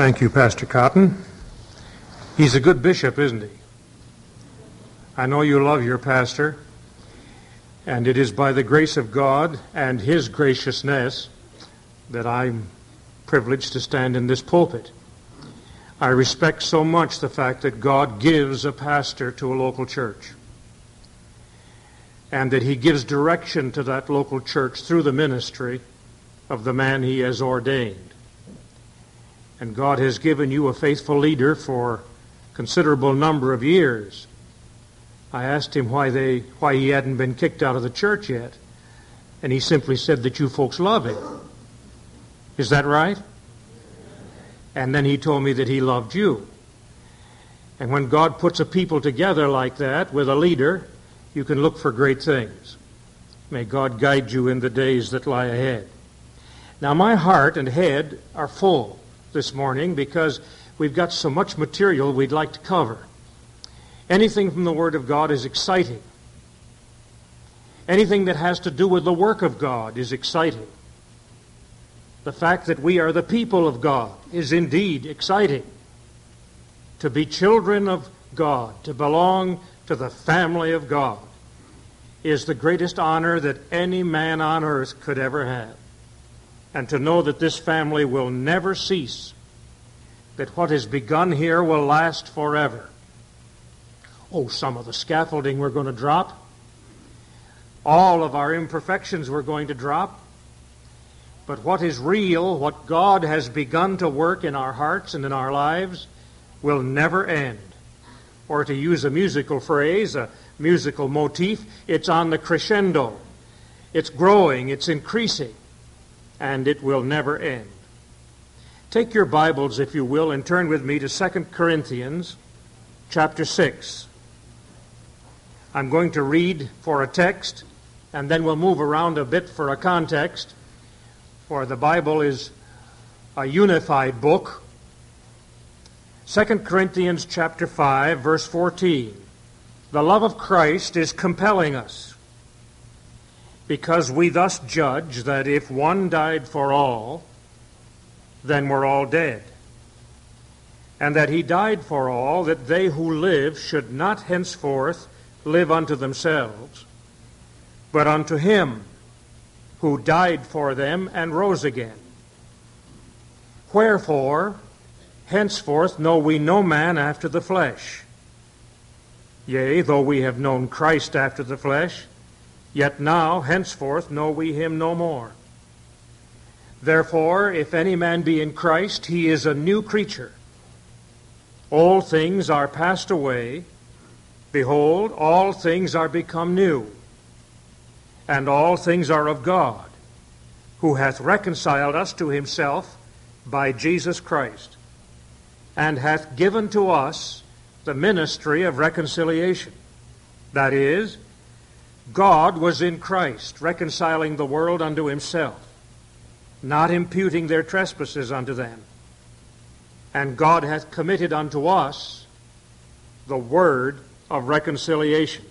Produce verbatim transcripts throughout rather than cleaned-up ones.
Thank you, Pastor Cotton. He's a good bishop, isn't he? I know you love your pastor, and it is by the grace of God and his graciousness that I'm privileged to stand in this pulpit. I respect so much the fact that God gives a pastor to a local church, and that he gives direction to that local church through the ministry of the man he has ordained. And God has given you a faithful leader for a considerable number of years. I asked him why they why he hadn't been kicked out of the church yet, and he simply said that you folks love him. Is that right? And then he told me that he loved you. And when God puts a people together like that with a leader, you can look for great things. May God guide you in the days that lie ahead. Now, my heart and head are full this morning because we've got so much material we'd like to cover. Anything from the Word of God is exciting. Anything that has to do with the work of God is exciting. The fact that we are the people of God is indeed exciting. To be children of God, to belong to the family of God, is the greatest honor that any man on earth could ever have. And to know that this family will never cease, that what is begun here will last forever. Oh, some of the scaffolding we're going to drop. All of our imperfections we're going to drop. But what is real, what God has begun to work in our hearts and in our lives, will never end. Or to use a musical phrase, a musical motif, it's on the crescendo. It's growing, it's increasing, and it will never end. Take your Bibles, if you will, and turn with me to Second Corinthians chapter six. I'm going to read for a text, and then we'll move around a bit for a context, for the Bible is a unified book. Second Corinthians chapter five, verse fourteen. The love of Christ is compelling us, because we thus judge that if one died for all, then we're all dead. And that he died for all, that they who live should not henceforth live unto themselves, but unto him who died for them and rose again. Wherefore, henceforth know we no man after the flesh. Yea, though we have known Christ after the flesh, yet now henceforth know we him no more. Therefore, if any man be in Christ, he is a new creature. All things are passed away. Behold, all things are become new. And all things are of God, who hath reconciled us to himself by Jesus Christ, and hath given to us the ministry of reconciliation. That is, God was in Christ, reconciling the world unto himself, not imputing their trespasses unto them. And God hath committed unto us the word of reconciliation.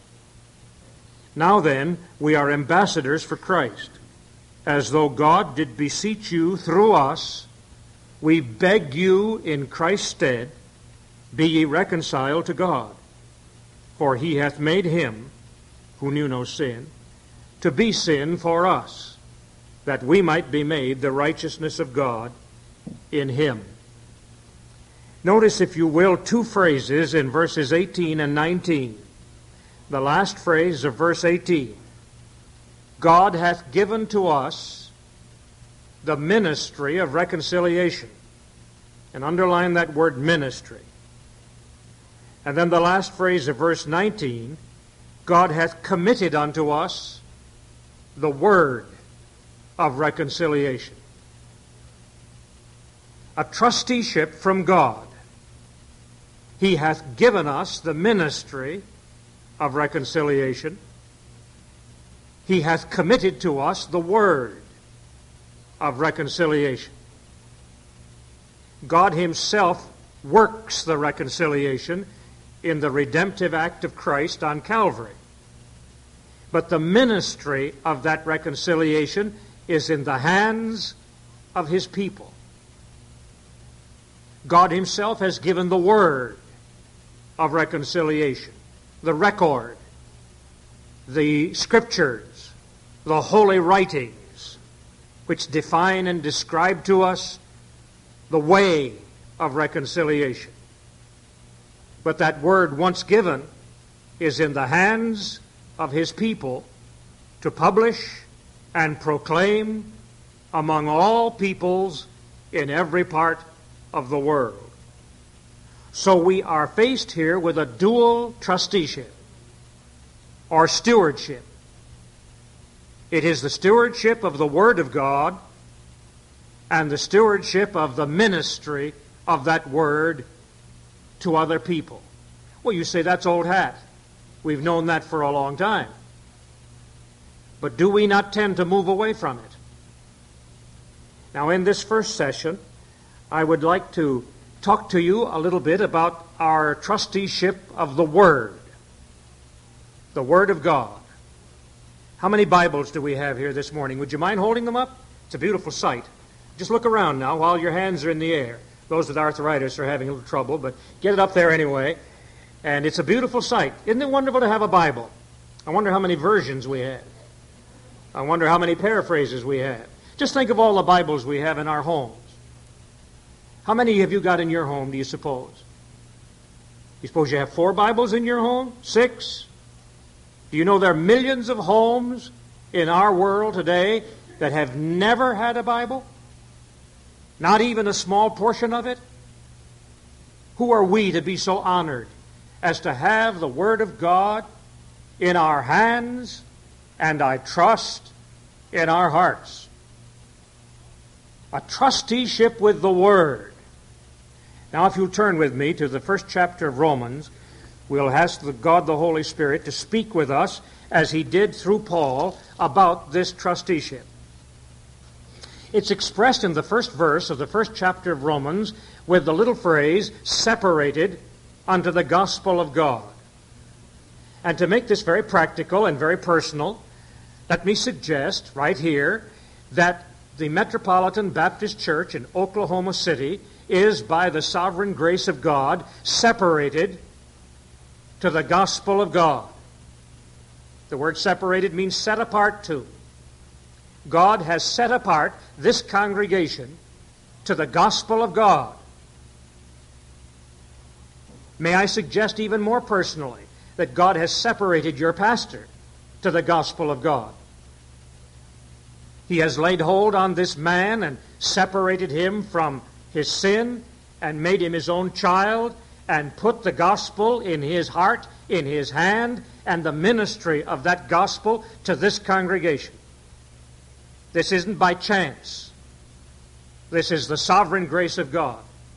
Now then, we are ambassadors for Christ. As though God did beseech you through us, we beg you in Christ's stead, be ye reconciled to God. For he hath made him, who knew no sin, to be sin for us, that we might be made the righteousness of God in him. Notice, if you will, two phrases in verses eighteen and nineteen. The last phrase of verse eighteen. God hath given to us the ministry of reconciliation. And underline that word ministry. And then the last phrase of verse nineteen. God hath committed unto us the word of reconciliation. A trusteeship from God. He hath given us the ministry of reconciliation. He hath committed to us the word of reconciliation. God himself works the reconciliation in the redemptive act of Christ on Calvary. But the ministry of that reconciliation is in the hands of his people. God himself has given the word of reconciliation, the record, the scriptures, the holy writings, which define and describe to us the way of reconciliation. But that word, once given, is in the hands of his people to publish and proclaim among all peoples in every part of the world. So we are faced here with a dual trusteeship or stewardship. It is the stewardship of the Word of God and the stewardship of the ministry of that Word to other people. Well, you say that's old hat. We've known that for a long time. But do we not tend to move away from it? Now, in this first session, I would like to talk to you a little bit about our trusteeship of the Word, the Word of God. How many Bibles do we have here this morning? Would you mind holding them up? It's a beautiful sight. Just look around now while your hands are in the air. Those with arthritis are having a little trouble, but get it up there anyway. And it's a beautiful sight. Isn't it wonderful to have a Bible? I wonder how many versions we have. I wonder how many paraphrases we have. Just think of all the Bibles we have in our homes. How many have you got in your home, do you suppose? You suppose you have four Bibles in your home? Six? Do you know there are millions of homes in our world today that have never had a Bible? Not even a small portion of it? Who are we to be so honored as to have the Word of God in our hands and, I trust, in our hearts? A trusteeship with the Word. Now, if you'll turn with me to the first chapter of Romans, we'll ask the God the Holy Spirit to speak with us as he did through Paul about this trusteeship. It's expressed in the first verse of the first chapter of Romans with the little phrase, separated unto the gospel of God. And to make this very practical and very personal, let me suggest right here that the Metropolitan Baptist Church in Oklahoma City is, by the sovereign grace of God, separated to the gospel of God. The word separated means set apart to. God has set apart this congregation to the gospel of God. May I suggest even more personally that God has separated your pastor to the gospel of God. He has laid hold on this man and separated him from his sin and made him his own child and put the gospel in his heart, in his hand, and the ministry of that gospel to this congregation. This isn't by chance. This is the sovereign grace of God.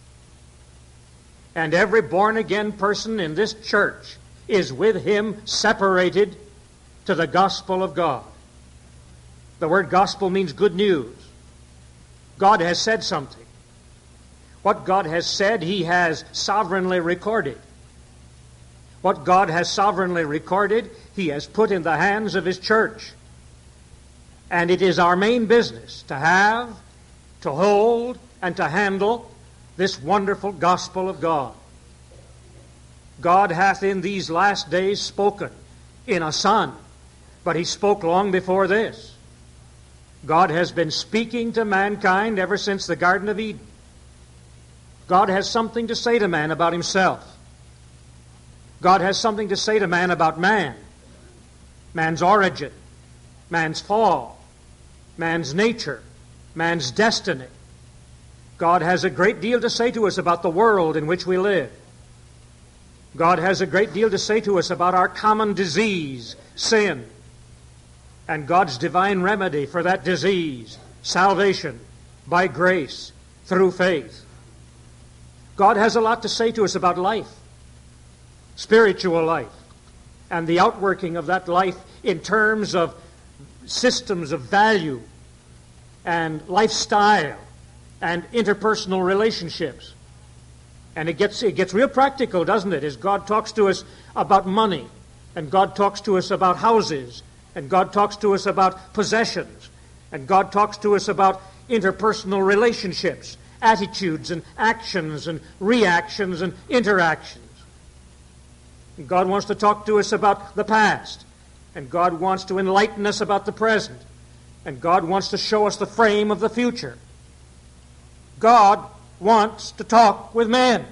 And every born-again person in this church is with him separated to the gospel of God. The word gospel means good news. God has said something. What God has said, he has sovereignly recorded. What God has sovereignly recorded, he has put in the hands of his church. And it is our main business to have, to hold, and to handle this wonderful gospel of God. God hath in these last days spoken in a Son, but he spoke long before this. God has been speaking to mankind ever since the Garden of Eden. God has something to say to man about himself. God has something to say to man about man, man's origin, man's fall, man's nature, man's destiny. God has a great deal to say to us about the world in which we live. God has a great deal to say to us about our common disease, sin, and God's divine remedy for that disease, salvation by grace through faith. God has a lot to say to us about life, spiritual life, and the outworking of that life in terms of systems of value and lifestyle and interpersonal relationships. And it gets, it gets real practical, doesn't it, as God talks to us about money, and God talks to us about houses, and God talks to us about possessions, and God talks to us about interpersonal relationships attitudes and actions and reactions and interactions. And God wants to talk to us about the past, and God wants to enlighten us about the present, and God wants to show us the frame of the future. God wants to talk with men.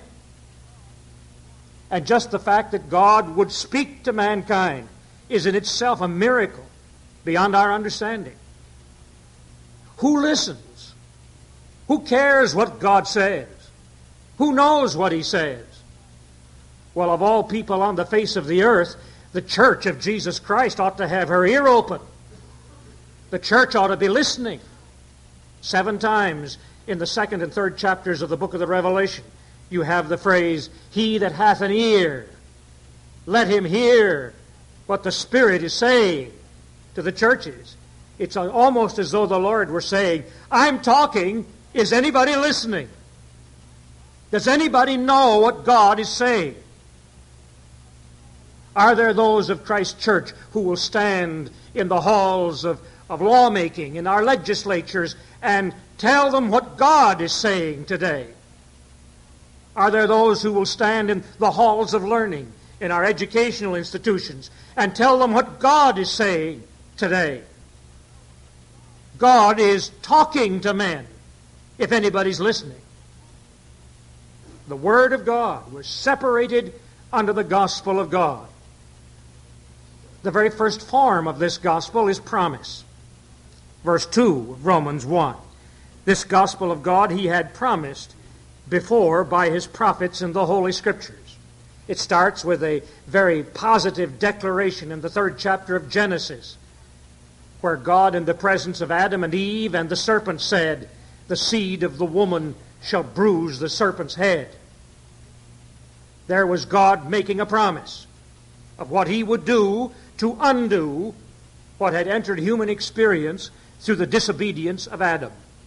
And just the fact that God would speak to mankind is in itself a miracle beyond our understanding. Who listens? Who cares what God says? Who knows what He says? Well, of all people on the face of the earth, the church of Jesus Christ ought to have her ear open. The church ought to be listening. Seven times in the second and third chapters of the book of the Revelation, you have the phrase, "He that hath an ear, let him hear what the Spirit is saying to the churches." It's almost as though the Lord were saying, I'm talking, is anybody listening? Does anybody know what God is saying? Are there those of Christ's church who will stand in the halls of, of lawmaking, in our legislatures, and tell them what God is saying today? Are there those who will stand in the halls of learning, in our educational institutions, and tell them what God is saying today? God is talking to men, if anybody's listening. The Word of God was separated under the gospel of God. The very first form of this gospel is promise. Verse two of Romans one. This gospel of God He had promised before by His prophets in the Holy Scriptures. It starts with a very positive declaration in the third chapter of Genesis, where God, in the presence of Adam and Eve and the serpent, said, "The seed of the woman shall bruise the serpent's head." There was God making a promise of what He would do to undo what had entered human experience through the disobedience of Adam.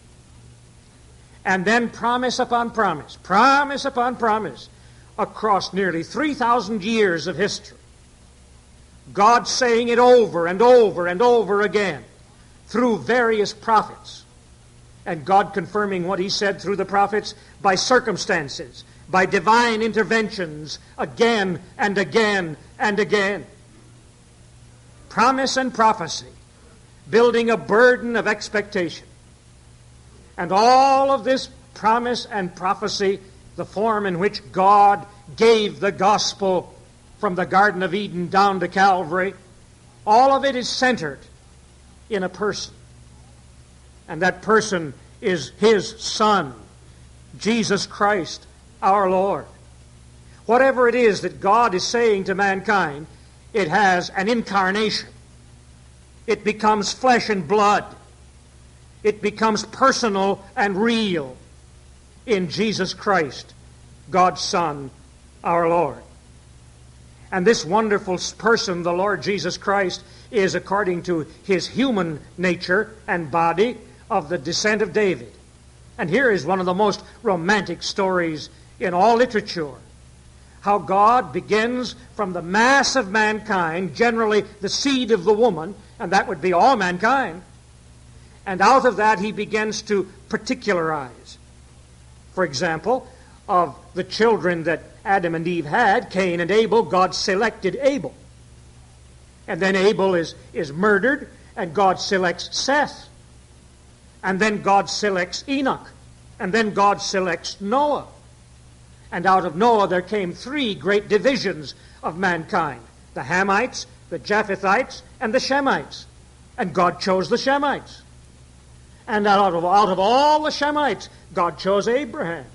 And then promise upon promise, promise upon promise, across nearly three thousand years of history. God saying it over and over and over again through various prophets. And God confirming what He said through the prophets by circumstances, by divine interventions, again and again and again. Promise and prophecy, building a burden of expectation. And all of this promise and prophecy, the form in which God gave the gospel from the Garden of Eden down to Calvary, all of it is centered in a person. And that person is His Son, Jesus Christ, our Lord. Whatever it is that God is saying to mankind, it has an incarnation. It becomes flesh and blood. It becomes personal and real in Jesus Christ, God's Son, our Lord. And this wonderful person, the Lord Jesus Christ, is according to His human nature and body of the descent of David. And here is one of the most romantic stories in all literature. How God begins from the mass of mankind, generally the seed of the woman, and that would be all mankind. And out of that He begins to particularize. For example, of the children that Adam and Eve had, Cain and Abel, God selected Abel. And then Abel is, is murdered, and God selects Seth. And then God selects Enoch. And then God selects Noah. And out of Noah there came three great divisions of mankind: the Hamites, the Japhethites, and the Shemites. And God chose the Shemites. And out of, out of all the Shemites, God chose Abraham.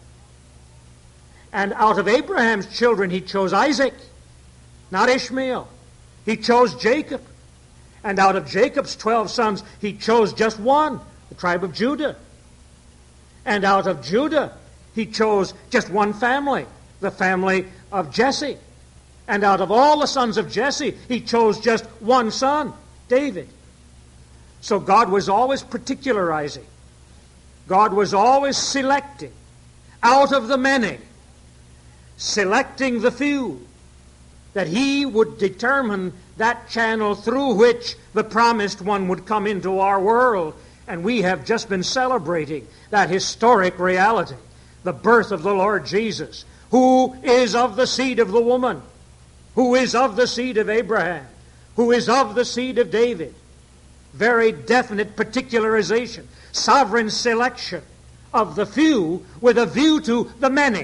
And out of Abraham's children, He chose Isaac, not Ishmael. He chose Jacob. And out of Jacob's twelve sons, He chose just one, the tribe of Judah. And out of Judah, He chose just one family, the family of Jesse. And out of all the sons of Jesse, He chose just one son, David. So God was always particularizing. God was always selecting out of the many, selecting the few, that He would determine that channel through which the promised one would come into our world And we have just been celebrating that historic reality, the birth of the Lord Jesus, who is of the seed of the woman, who is of the seed of Abraham, who is of the seed of David. Very definite particularization, sovereign selection of the few with a view to the many.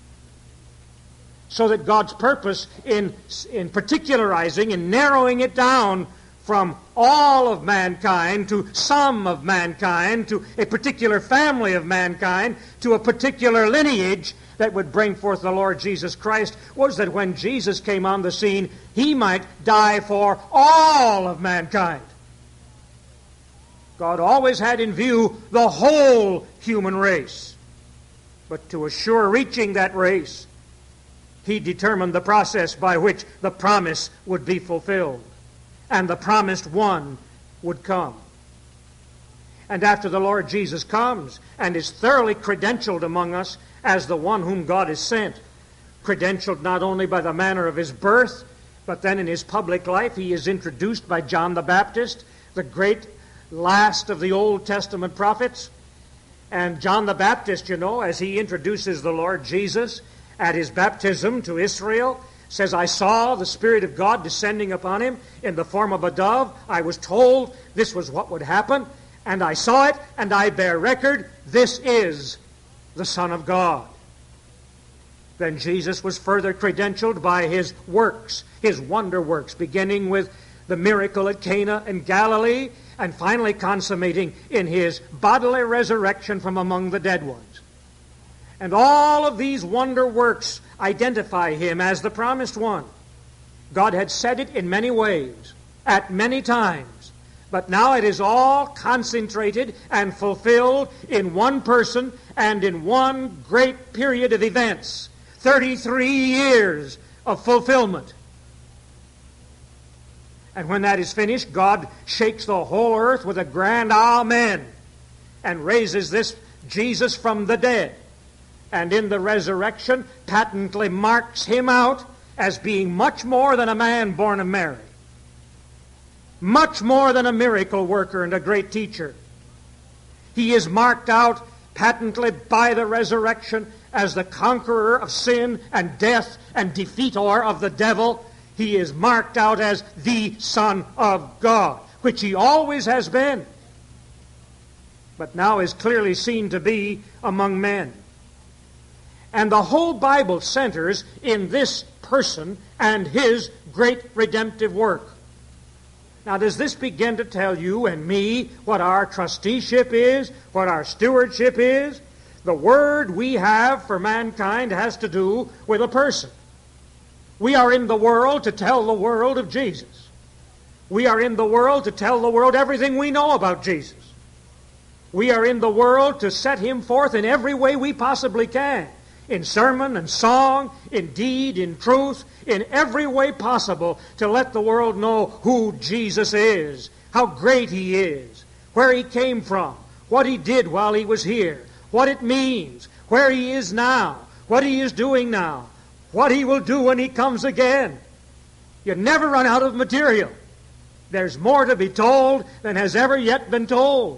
So that God's purpose in, in particularizing and narrowing it down from all of mankind to some of mankind, to a particular family of mankind, to a particular lineage that would bring forth the Lord Jesus Christ, was that when Jesus came on the scene, He might die for all of mankind. God always had in view the whole human race. But to assure reaching that race, He determined the process by which the promise would be fulfilled, and the promised one would come. And after the Lord Jesus comes and is thoroughly credentialed among us as the one whom God has sent, credentialed not only by the manner of His birth, but then in His public life, He is introduced by John the Baptist, the great last of the Old Testament prophets. And John the Baptist, you know, as he introduces the Lord Jesus at His baptism to Israel, says, I saw the Spirit of God descending upon Him in the form of a dove. I was told this was what would happen, and I saw it, and I bear record, this is the Son of God. Then Jesus was further credentialed by His works, His wonder works, beginning with the miracle at Cana in Galilee, and finally consummating in His bodily resurrection from among the dead ones. And all of these wonder works identify Him as the promised one. God had said it in many ways, at many times, but now it is all concentrated and fulfilled in one person and in one great period of events. thirty-three years of fulfillment. And when that is finished, God shakes the whole earth with a grand Amen and raises this Jesus from the dead. And in the resurrection, patently marks Him out as being much more than a man born of Mary. Much more than a miracle worker and a great teacher. He is marked out patently by the resurrection as the conqueror of sin and death and defeator of the devil. He is marked out as the Son of God, which He always has been, but now is clearly seen to be among men. And the whole Bible centers in this person and His great redemptive work. Now, does this begin to tell you and me what our trusteeship is, what our stewardship is? The word we have for mankind has to do with a person. We are in the world to tell the world of Jesus. We are in the world to tell the world everything we know about Jesus. We are in the world to set Him forth in every way we possibly can. In sermon and song, in deed, in truth, in every way possible, to let the world know who Jesus is, how great He is, where He came from, what He did while He was here, what it means, where He is now, what He is doing now, what He will do when He comes again. You never run out of material. There's more to be told than has ever yet been told.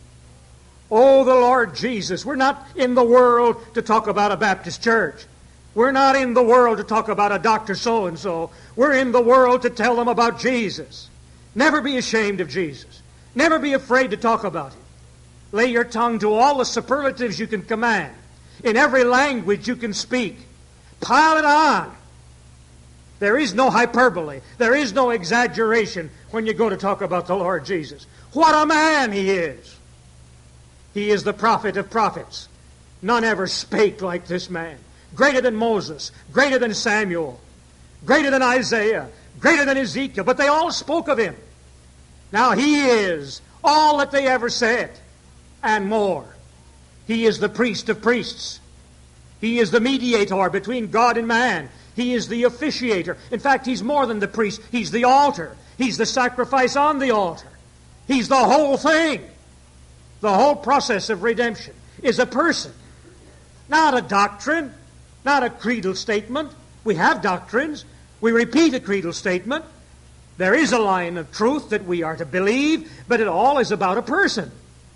Oh, the Lord Jesus. We're not in the world to talk about a Baptist church. We're not in the world to talk about a Doctor So-and-so. We're in the world to tell them about Jesus. Never be ashamed of Jesus. Never be afraid to talk about Him. Lay your tongue to all the superlatives you can command, in every language you can speak. Pile it on. There is no hyperbole. There is no exaggeration when you go to talk about the Lord Jesus. What a man He is. He is the prophet of prophets. None ever spake like this man. Greater than Moses, greater than Samuel, greater than Isaiah, greater than Ezekiel, but they all spoke of Him. Now He is all that they ever said, and more. He is the priest of priests. He is the mediator between God and man. He is the officiator. In fact, He's more than the priest. He's the altar. He's the sacrifice on the altar. He's the whole thing. The whole process of redemption is a person, not a doctrine, not a creedal statement. We have doctrines. We repeat a creedal statement. There is a line of truth that we are to believe, but it all is about a person.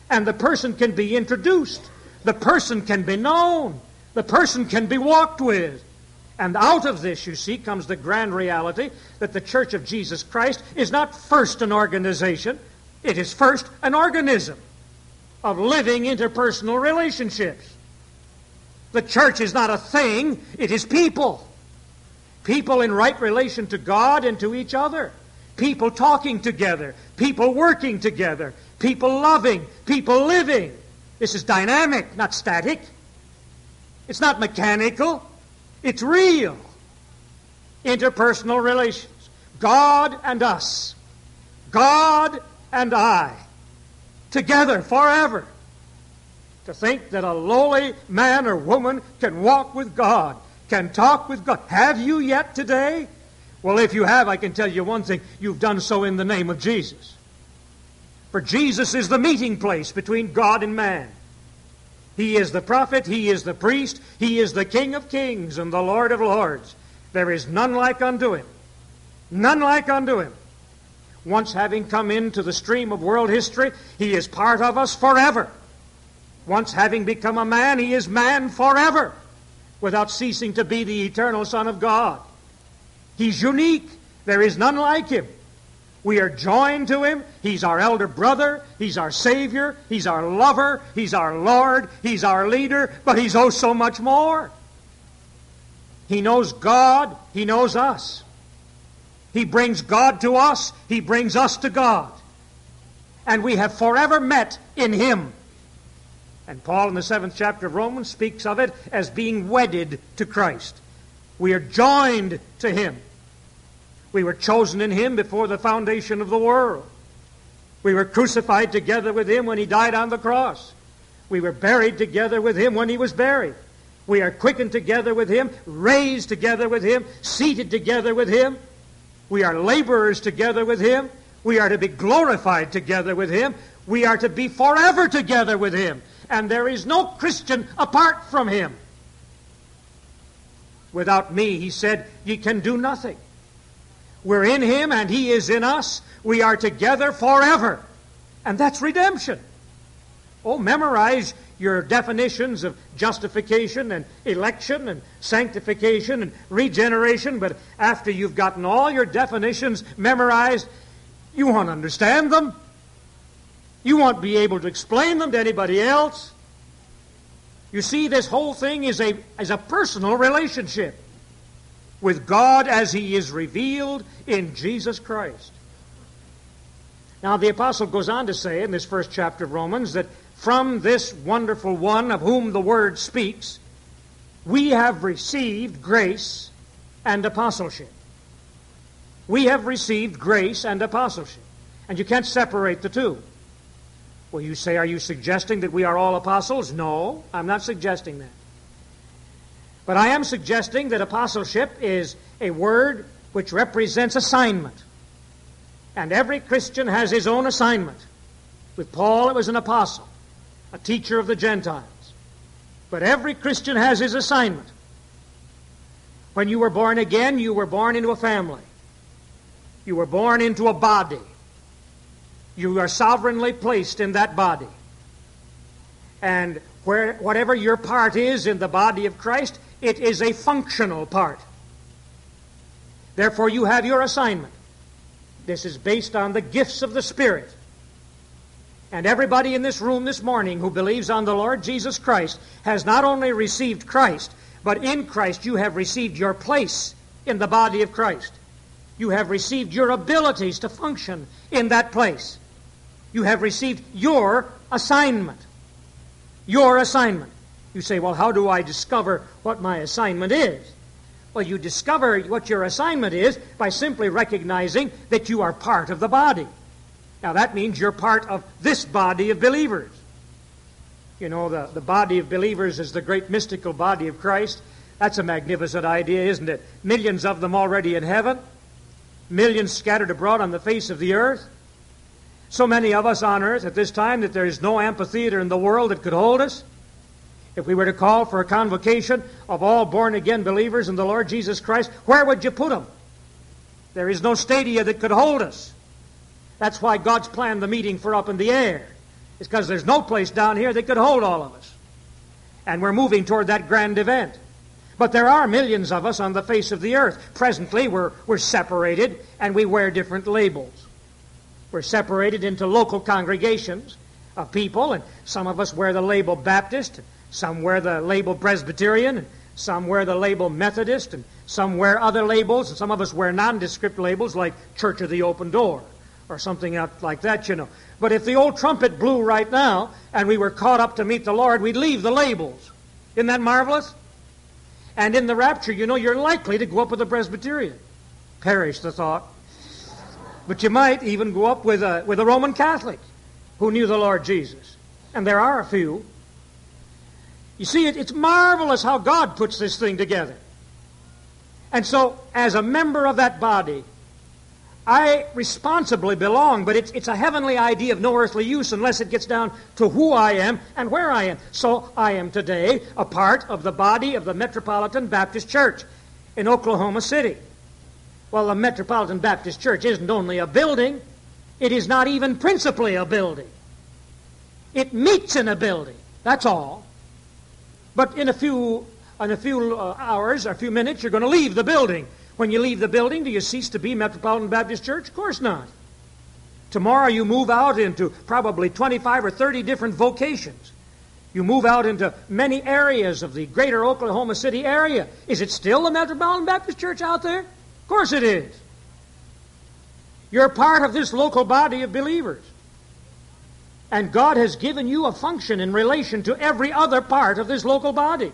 And the person can be introduced. The person can be known. The person can be walked with. And out of this, you see, comes the grand reality that the Church of Jesus Christ is not first an organization. It is first an organism of living interpersonal relationships. The church is not a thing. It is people. People in right relation to God and to each other. People talking together. People working together. People loving. People living. This is dynamic, not static. It's not mechanical. It's real. Interpersonal relations. God and us. God and I. Together forever. To think that a lowly man or woman can walk with God, can talk with God. Have you yet today? Well, if you have, I can tell you one thing. You've done so in the name of Jesus. For Jesus is the meeting place between God and man. He is the prophet, He is the priest, He is the King of kings and the Lord of lords. There is none like unto Him. None like unto Him. Once having come into the stream of world history, He is part of us forever. Once having become a man, He is man forever, without ceasing to be the eternal Son of God. He's unique. There is none like Him. We are joined to Him. He's our elder brother. He's our Savior. He's our lover. He's our Lord. He's our leader. But He's oh so much more. He knows God. He knows us. He brings God to us. He brings us to God. And we have forever met in Him. And Paul in the seventh chapter of Romans speaks of it as being wedded to Christ. We are joined to Him. We were chosen in Him before the foundation of the world. We were crucified together with Him when He died on the cross. We were buried together with Him when He was buried. We are quickened together with Him, raised together with Him, seated together with Him. We are laborers together with Him. We are to be glorified together with Him. We are to be forever together with Him. And there is no Christian apart from Him. Without me, He said, ye can do nothing. We're in Him and He is in us. We are together forever. And that's redemption. Oh, memorize your definitions of justification and election and sanctification and regeneration, but after you've gotten all your definitions memorized, you won't understand them. You won't be able to explain them to anybody else. You see, this whole thing is a, is a personal relationship with God as He is revealed in Jesus Christ. Now, the apostle goes on to say in this first chapter of Romans that from this wonderful one of whom the Word speaks, we have received grace and apostleship. We have received grace and apostleship. And you can't separate the two. Well, you say, are you suggesting that we are all apostles? No, I'm not suggesting that. But I am suggesting that apostleship is a word which represents assignment. And every Christian has his own assignment. With Paul, it was an apostle, a teacher of the Gentiles. But every Christian has his assignment. When you were born again, you were born into a family. You were born into a body. You are sovereignly placed in that body. And where, whatever your part is in the body of Christ, it is a functional part. Therefore, you have your assignment. This is based on the gifts of the Spirit. And everybody in this room this morning who believes on the Lord Jesus Christ has not only received Christ, but in Christ you have received your place in the body of Christ. You have received your abilities to function in that place. You have received your assignment. Your assignment. You say, well, how do I discover what my assignment is? Well, you discover what your assignment is by simply recognizing that you are part of the body. Now, that means you're part of this body of believers. You know, the, the body of believers is the great mystical body of Christ. That's a magnificent idea, isn't it? Millions of them already in heaven. Millions scattered abroad on the face of the earth. So many of us on earth at this time that there is no amphitheater in the world that could hold us. If we were to call for a convocation of all born-again believers in the Lord Jesus Christ, where would you put them? There is no stadia that could hold us. That's why God's planned the meeting for up in the air. It's because there's no place down here that could hold all of us. And we're moving toward that grand event. But there are millions of us on the face of the earth. Presently, we're, we're separated, and we wear different labels. We're separated into local congregations of people, and some of us wear the label Baptist, and some wear the label Presbyterian, and some wear the label Methodist, and some wear other labels, and some of us wear nondescript labels like Church of the Open Door, or something out like that, you know. But if the old trumpet blew right now, and we were caught up to meet the Lord, we'd leave the labels. Isn't that marvelous? And in the rapture, you know, you're likely to go up with a Presbyterian. Perish the thought. But you might even go up with a, with a Roman Catholic who knew the Lord Jesus. And there are a few. You see, it, it's marvelous how God puts this thing together. And so, as a member of that body, I responsibly belong, but it's, it's a heavenly idea of no earthly use unless it gets down to who I am and where I am. So I am today a part of the body of the Metropolitan Baptist Church in Oklahoma City. Well, the Metropolitan Baptist Church isn't only a building. It is not even principally a building. It meets in a building. That's all. But in a few, in a few uh, hours or a few minutes, you're going to leave the building. When you leave the building, do you cease to be Metropolitan Baptist Church? Of course not. Tomorrow you move out into probably twenty-five or thirty different vocations. You move out into many areas of the greater Oklahoma City area. Is it still the Metropolitan Baptist Church out there? Of course it is. You're part of this local body of believers. And God has given you a function in relation to every other part of this local body.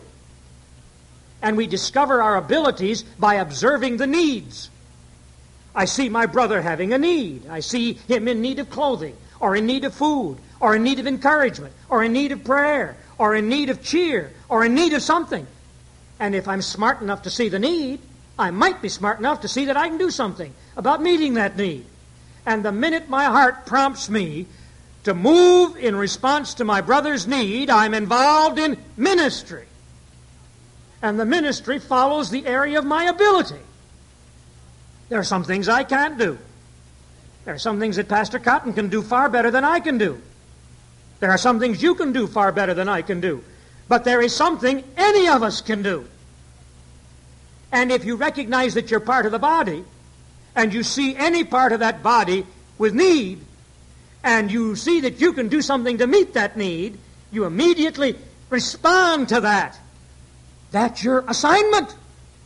And we discover our abilities by observing the needs. I see my brother having a need. I see him in need of clothing, or in need of food, or in need of encouragement, or in need of prayer, or in need of cheer, or in need of something. And if I'm smart enough to see the need, I might be smart enough to see that I can do something about meeting that need. And the minute my heart prompts me to move in response to my brother's need, I'm involved in ministry. And the ministry follows the area of my ability. There are some things I can't do. There are some things that Pastor Cotton can do far better than I can do. There are some things you can do far better than I can do. But there is something any of us can do. And if you recognize that you're part of the body, and you see any part of that body with need, and you see that you can do something to meet that need, you immediately respond to that. That's your assignment.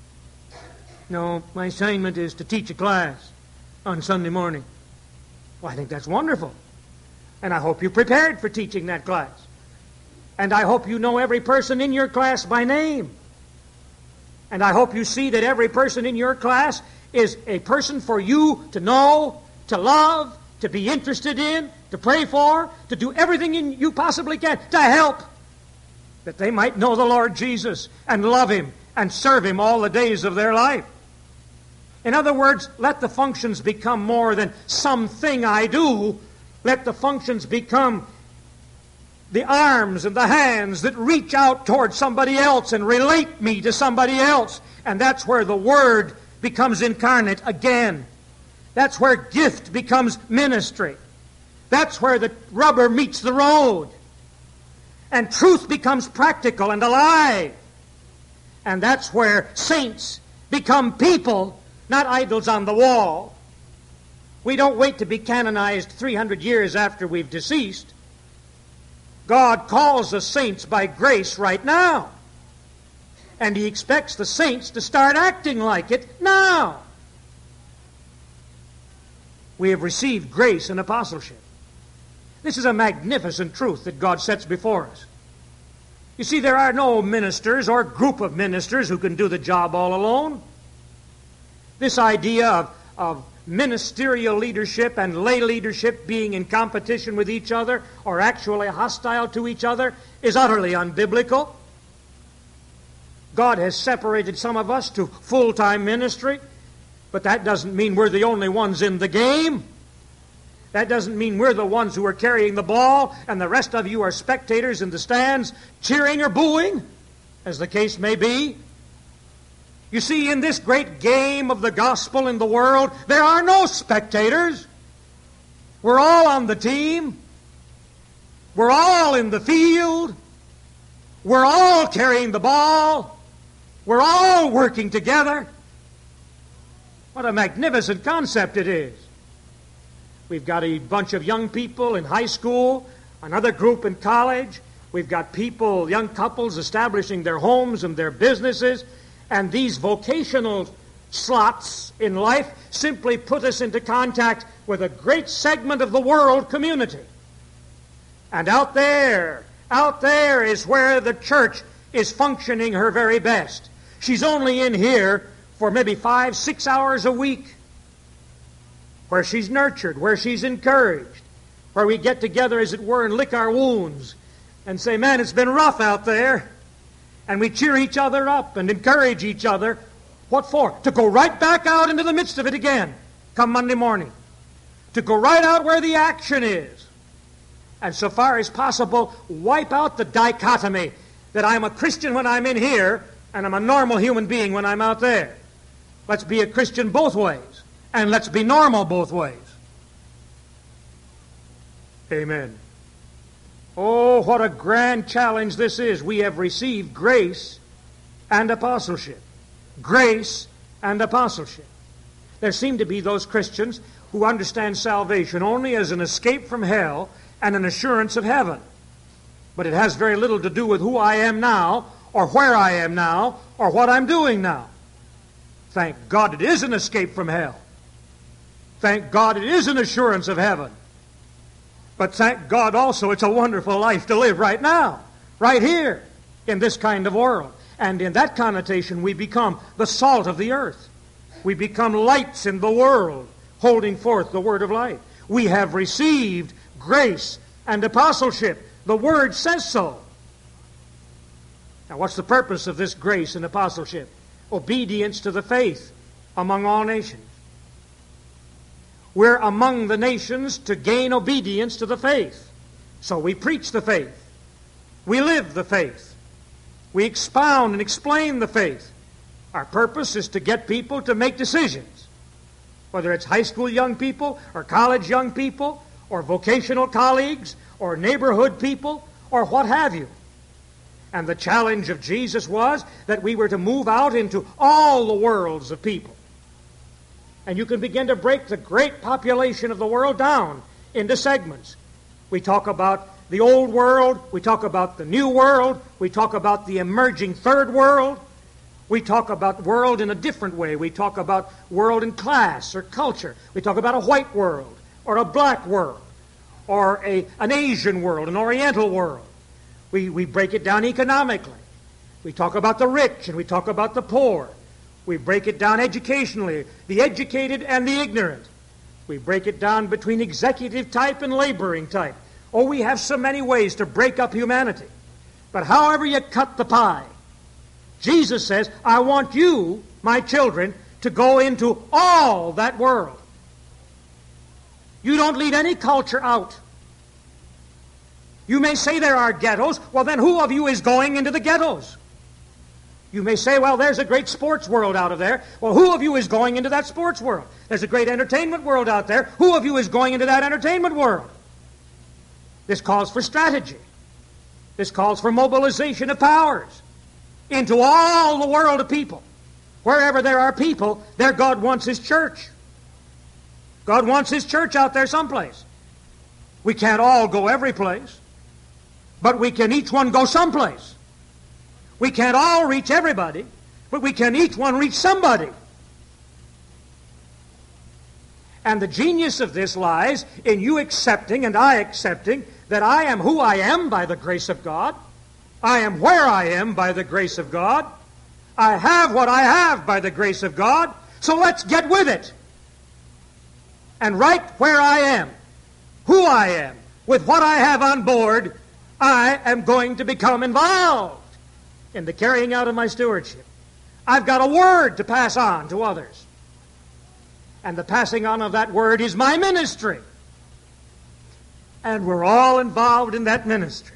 No, my assignment is to teach a class on Sunday morning. Well, I think that's wonderful. And I hope you're prepared for teaching that class. And I hope you know every person in your class by name. And I hope you see that every person in your class is a person for you to know, to love, to be interested in, to pray for, to do everything in you possibly can to help, that they might know the Lord Jesus and love Him and serve Him all the days of their life. In other words, let the functions become more than something I do. Let the functions become the arms and the hands that reach out toward somebody else and relate me to somebody else. And that's where the Word becomes incarnate again. That's where gift becomes ministry. That's where the rubber meets the road. And truth becomes practical and alive. And that's where saints become people, not idols on the wall. We don't wait to be canonized three hundred years after we've deceased. God calls us saints by grace right now. And He expects the saints to start acting like it now. We have received grace and apostleship. This is a magnificent truth that God sets before us. You see, there are no ministers or group of ministers who can do the job all alone. This idea of, of ministerial leadership and lay leadership being in competition with each other or actually hostile to each other is utterly unbiblical. God has separated some of us to full-time ministry, but that doesn't mean we're the only ones in the game. That doesn't mean we're the ones who are carrying the ball and the rest of you are spectators in the stands cheering or booing, as the case may be. You see, in this great game of the gospel in the world, there are no spectators. We're all on the team. We're all in the field. We're all carrying the ball. We're all working together. What a magnificent concept it is. We've got a bunch of young people in high school, another group in college. We've got people, young couples, establishing their homes and their businesses. And these vocational slots in life simply put us into contact with a great segment of the world community. And out there, out there is where the church is functioning her very best. She's only in here for maybe five, six hours a week, where she's nurtured, where she's encouraged, where we get together, as it were, and lick our wounds and say, man, it's been rough out there. And we cheer each other up and encourage each other. What for? To go right back out into the midst of it again come Monday morning. To go right out where the action is. And so far as possible, wipe out the dichotomy that I'm a Christian when I'm in here and I'm a normal human being when I'm out there. Let's be a Christian both ways. And let's be normal both ways. Amen. Oh, what a grand challenge this is. We have received grace and apostleship. Grace and apostleship. There seem to be those Christians who understand salvation only as an escape from hell and an assurance of heaven. But it has very little to do with who I am now, or where I am now, or what I'm doing now. Thank God it is an escape from hell. Thank God it is an assurance of heaven. But thank God also it's a wonderful life to live right now, right here, in this kind of world. And in that connotation, we become the salt of the earth. We become lights in the world, holding forth the word of life. We have received grace and apostleship. The Word says so. Now, what's the purpose of this grace and apostleship? Obedience to the faith among all nations. We're among the nations to gain obedience to the faith. So we preach the faith. We live the faith. We expound and explain the faith. Our purpose is to get people to make decisions. Whether it's high school young people or college young people or vocational colleagues or neighborhood people or what have you. And the challenge of Jesus was that we were to move out into all the worlds of people. And you can begin to break the great population of the world down into segments. We talk about the old world, we talk about the new world, we talk about the emerging third world, we talk about world in a different way. We talk about world in class or culture. We talk about a white world or a black world or a, an Asian world, an Oriental world. We, we break it down economically. We talk about the rich and we talk about the poor. We break it down educationally, the educated and the ignorant. We break it down between executive type and laboring type. Oh, we have so many ways to break up humanity. But however you cut the pie, Jesus says, I want you, my children, to go into all that world. You don't leave any culture out. You may say there are ghettos. Well, then who of you is going into the ghettos? You may say, well, there's a great sports world out of there. Well, who of you is going into that sports world? There's a great entertainment world out there. Who of you is going into that entertainment world? This calls for strategy. This calls for mobilization of powers into all the world of people. Wherever there are people, there God wants His church. God wants His church out there someplace. We can't all go every place, but we can each one go someplace. We can't all reach everybody, but we can each one reach somebody. And the genius of this lies in you accepting and I accepting that I am who I am by the grace of God. I am where I am by the grace of God. I have what I have by the grace of God. So let's get with it. And right where I am, who I am, with what I have on board, I am going to become involved in the carrying out of my stewardship. I've got a word to pass on to others. And the passing on of that word is my ministry. And we're all involved in that ministry.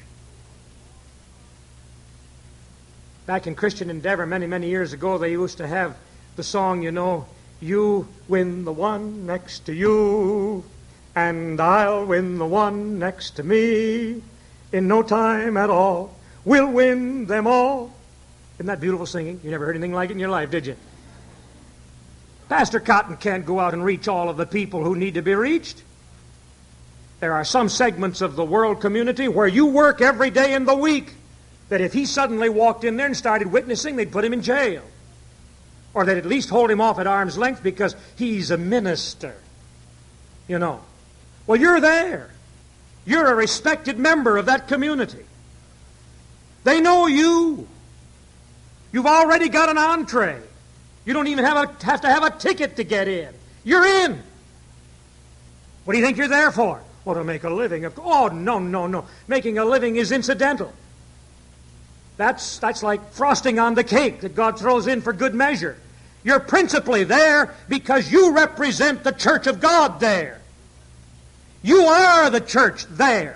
Back in Christian Endeavor many, many years ago, they used to have the song, you know, you win the one next to you, and I'll win the one next to me. in no time at all, we'll win them all. Isn't that beautiful singing? You never heard anything like it in your life, did you? Pastor Cotton can't go out and reach all of the people who need to be reached. There are some segments of the world community where you work every day in the week that if he suddenly walked in there and started witnessing, they'd put him in jail. Or they'd at least hold him off at arm's length because he's a minister. You know. Well, you're there. You're a respected member of that community. They know you. You've already got an entree. You don't even have, a, have to have a ticket to get in. You're in. What do you think you're there for? Well, to make a living. Oh, no, no, no. Making a living is incidental. That's, that's like frosting on the cake that God throws in for good measure. You're principally there because you represent the church of God there. You are the church there.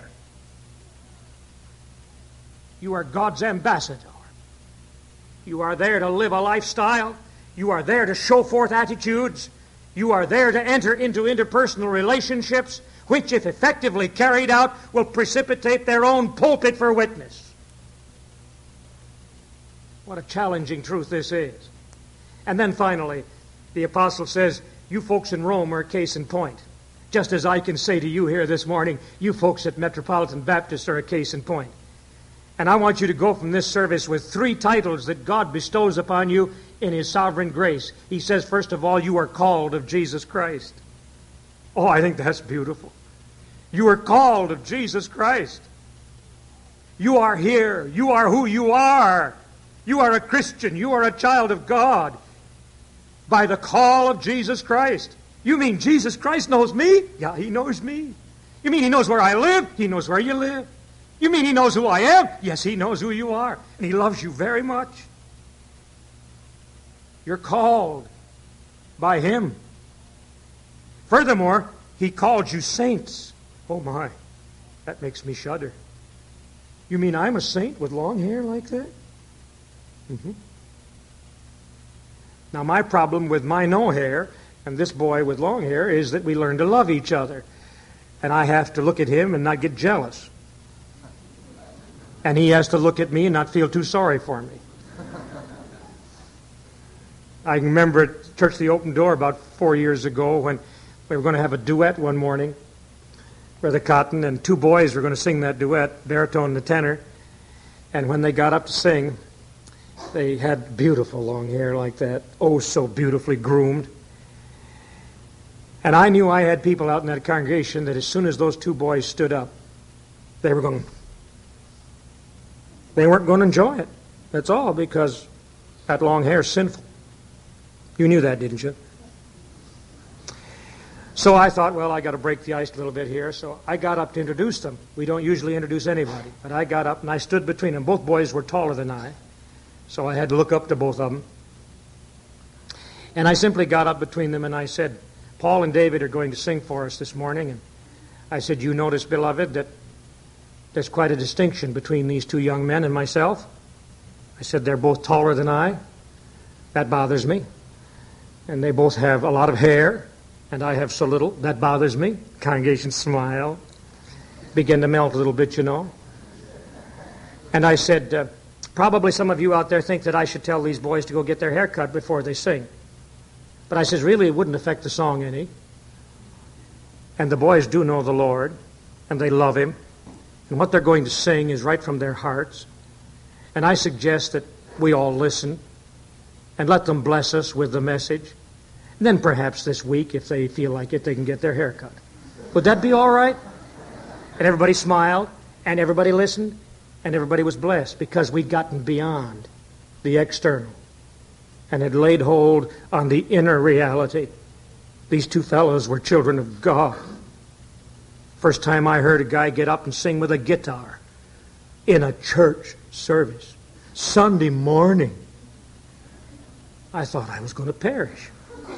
You are God's ambassador. You are there to live a lifestyle. You are there to show forth attitudes. You are there to enter into interpersonal relationships, which, if effectively carried out, will precipitate their own pulpit for witness. What a challenging truth this is. And then finally, the apostle says, you folks in Rome are a case in point. Just as I can say to you here this morning, you folks at Metropolitan Baptist are a case in point. And I want you to go from this service with three titles that God bestows upon you in His sovereign grace. He says, first of all, you are called of Jesus Christ. Oh, I think that's beautiful. You are called of Jesus Christ. You are here. You are who you are. You are a Christian. You are a child of God by the call of Jesus Christ. You mean Jesus Christ knows me? Yeah, He knows me. You mean He knows where I live? He knows where you live. You mean He knows who I am? Yes, He knows who you are. And He loves you very much. You're called by Him. Furthermore, He called you saints. Oh my, that makes me shudder. You mean I'm a saint with long hair like that? Mm-hmm. Now my problem with my no hair and this boy with long hair is that we learn to love each other. And I have to look at him and not get jealous. And he has to look at me and not feel too sorry for me. I remember at Church the Open Door about four years ago when we were going to have a duet one morning, Brother Cotton, and two boys were going to sing that duet, baritone and the tenor. And when they got up to sing, they had beautiful long hair like that, oh so beautifully groomed. And I knew I had people out in that congregation that as soon as those two boys stood up, they were going, they weren't going to enjoy it. That's all, because that long hair is sinful. You knew that, didn't you? So I thought, well, I got to break the ice a little bit here. So I got up to introduce them. We don't usually introduce anybody. But I got up and I stood between them. Both boys were taller than I. So I had to look up to both of them. And I simply got up between them and I said, Paul and David are going to sing for us this morning. And I said, you notice, beloved, that there's quite a distinction between these two young men and myself. I said, they're both taller than I. That bothers me. And they both have a lot of hair, and I have so little. That bothers me. Congregation smiled. Begin to melt a little bit, you know. And I said, uh, probably some of you out there think that I should tell these boys to go get their hair cut before they sing. But I says, really, it wouldn't affect the song any. And the boys do know the Lord, and they love Him. And what they're going to sing is right from their hearts. And I suggest that we all listen and let them bless us with the message. And then perhaps this week, if they feel like it, they can get their hair cut. Would that be all right? And everybody smiled, and everybody listened, and everybody was blessed because we'd gotten beyond the external and had laid hold on the inner reality. These two fellows were children of God. First time I heard a guy get up and sing with a guitar in a church service, Sunday morning, I thought I was going to perish.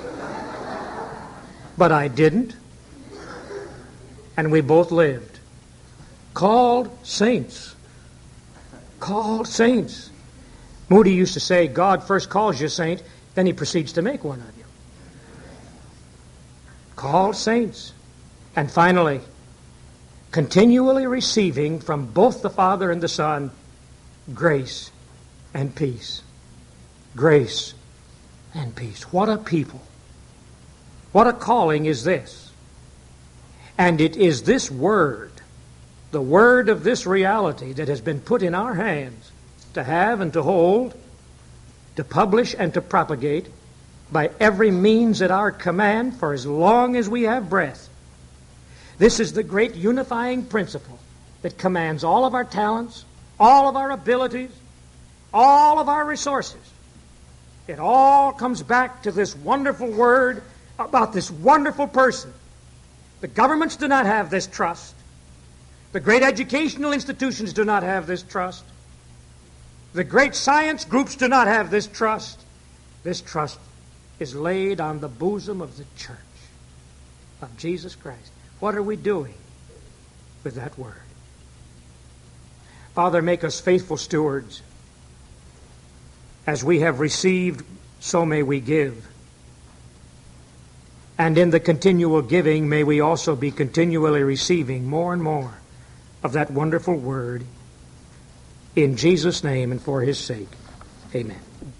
But I didn't. And we both lived. Called saints. Called saints. Moody used to say, God first calls you a saint, then He proceeds to make one of you. Called saints. And finally, continually receiving from both the Father and the Son grace and peace. Grace and peace. What a people. What a calling is this. And it is this word, the word of this reality that has been put in our hands to have and to hold, to publish and to propagate by every means at our command for as long as we have breath. This is the great unifying principle that commands all of our talents, all of our abilities, all of our resources. It all comes back to this wonderful word about this wonderful person. The governments do not have this trust. The great educational institutions do not have this trust. The great science groups do not have this trust. This trust is laid on the bosom of the church of Jesus Christ. What are we doing with that word? Father, make us faithful stewards. As we have received, so may we give. And in the continual giving, may we also be continually receiving more and more of that wonderful word. In Jesus' name and for His sake, amen.